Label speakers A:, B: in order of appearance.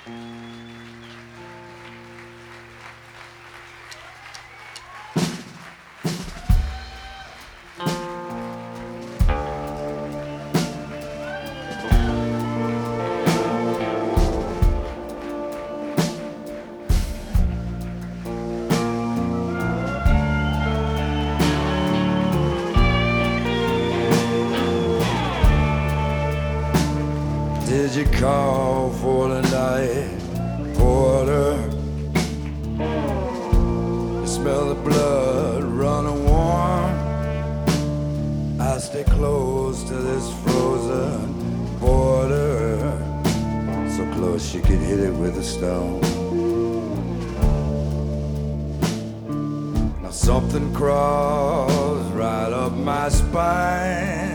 A: Did you call for the night porter? You smell the blood running warm. I stay close to this frozen border, so close you could hit it with a stone. Now something crawls right up my spine.